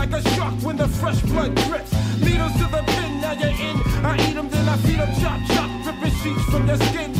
like a shark when the fresh blood drips. Needles to the pin, now you're in. I eat them, then I feed them, chop, chop, ripping sheets from your skin.